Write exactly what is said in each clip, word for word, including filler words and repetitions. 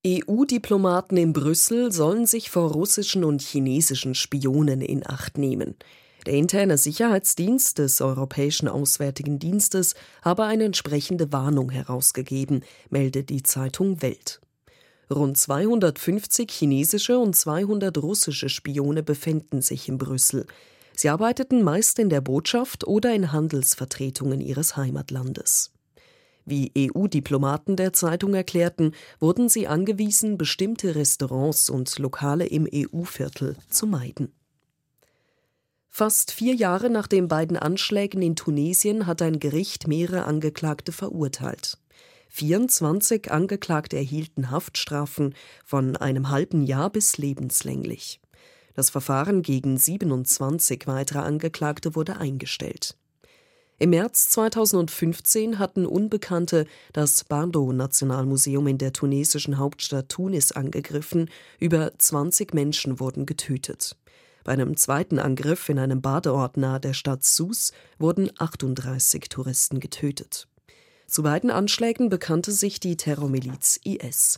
E U-Diplomaten in Brüssel sollen sich vor russischen und chinesischen Spionen in Acht nehmen. Der interne Sicherheitsdienst des Europäischen Auswärtigen Dienstes habe eine entsprechende Warnung herausgegeben, meldet die Zeitung Welt. Rund zweihundertfünfzig chinesische und zweihundert russische Spione befänden sich in Brüssel. Sie arbeiteten meist in der Botschaft oder in Handelsvertretungen ihres Heimatlandes. Wie E U-Diplomaten der Zeitung erklärten, wurden sie angewiesen, bestimmte Restaurants und Lokale im E U-Viertel zu meiden. Fast vier Jahre nach den beiden Anschlägen in Tunesien hat ein Gericht mehrere Angeklagte verurteilt. vierundzwanzig Angeklagte erhielten Haftstrafen von einem halben Jahr bis lebenslänglich. Das Verfahren gegen siebenundzwanzig weitere Angeklagte wurde eingestellt. Im März zweitausendfünfzehn hatten Unbekannte das Bardo-Nationalmuseum in der tunesischen Hauptstadt Tunis angegriffen. Über zwanzig Menschen wurden getötet. Bei einem zweiten Angriff in einem Badeort nahe der Stadt Sousse wurden achtunddreißig Touristen getötet. Zu beiden Anschlägen bekannte sich die Terrormiliz I S.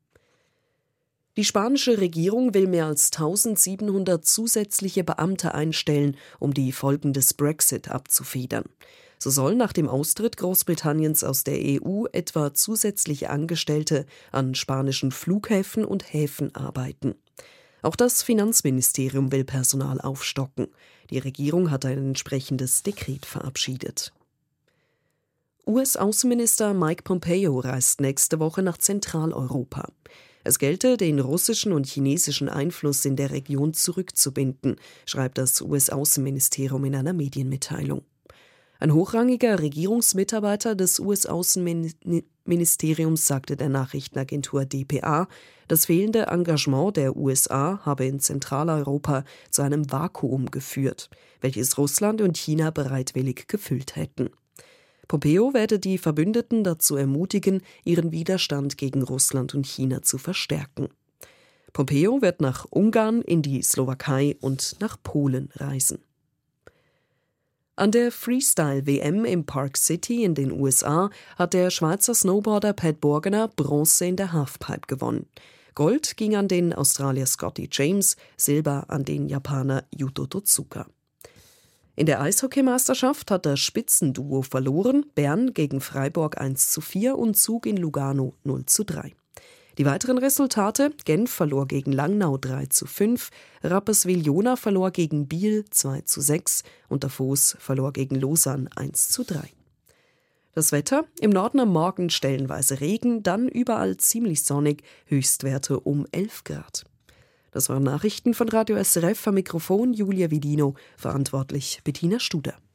Die spanische Regierung will mehr als eintausendsiebenhundert zusätzliche Beamte einstellen, um die Folgen des Brexit abzufedern. So sollen nach dem Austritt Großbritanniens aus der E U etwa zusätzliche Angestellte an spanischen Flughäfen und Häfen arbeiten. Auch das Finanzministerium will Personal aufstocken. Die Regierung hat ein entsprechendes Dekret verabschiedet. U S-Außenminister Mike Pompeo reist nächste Woche nach Zentraleuropa. Es gelte, den russischen und chinesischen Einfluss in der Region zurückzubinden, schreibt das U S-Außenministerium in einer Medienmitteilung. Ein hochrangiger Regierungsmitarbeiter des U S-Außenministeriums sagte der Nachrichtenagentur D P A, das fehlende Engagement der U S A habe in Zentraleuropa zu einem Vakuum geführt, welches Russland und China bereitwillig gefüllt hätten. Pompeo werde die Verbündeten dazu ermutigen, ihren Widerstand gegen Russland und China zu verstärken. Pompeo wird nach Ungarn, in die Slowakei und nach Polen reisen. An der Freestyle-W M im Park City in den U S A hat der Schweizer Snowboarder Pat Borgener Bronze in der Halfpipe gewonnen. Gold ging an den Australier Scotty James, Silber an den Japaner Yuto Totsuka. In der Eishockeymeisterschaft hat das Spitzenduo verloren, Bern gegen Freiburg eins zu vier und Zug in Lugano null zu drei. Die weiteren Resultate: Genf verlor gegen Langnau drei zu fünf, Rapperswil-Jona verlor gegen Biel zwei zu sechs und Davos verlor gegen Lausanne eins zu drei. Das Wetter: Im Norden am Morgen stellenweise Regen, dann überall ziemlich sonnig, Höchstwerte um elf Grad. Das waren Nachrichten von Radio S R F, am Mikrofon Julia Vidino, verantwortlich Bettina Studer.